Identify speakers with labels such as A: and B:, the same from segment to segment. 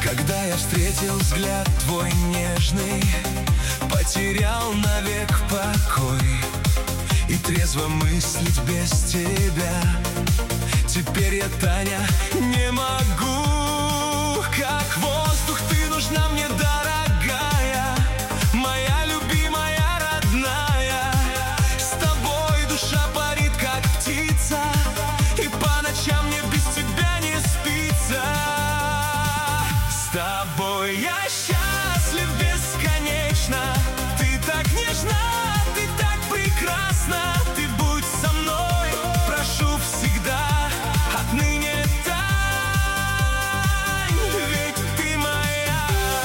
A: Когда я встретил взгляд твой нежный, потерял навек покой и трезво мыслить без тебя. Теперь я, Таня, не могу. Как воздух ты нужна мне, дорогая, моя любимая, родная. С тобой душа парит, как птица, и по ночам мне без тебя не спится. С тобой я счастлив бесконечно. Ты так нежна, ты так прекрасна. Ты будь со мной, прошу всегда. Отныне тань, ведь ты моя.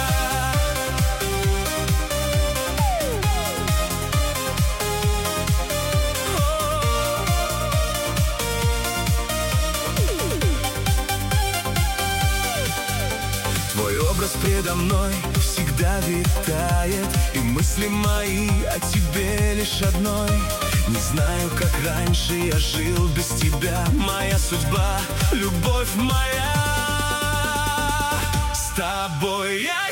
A: Твой образ предо мной всегда витает, и мысли мои о тебе лишь одной. Не знаю, как раньше я жил без тебя. Моя судьба, любовь моя. С тобой я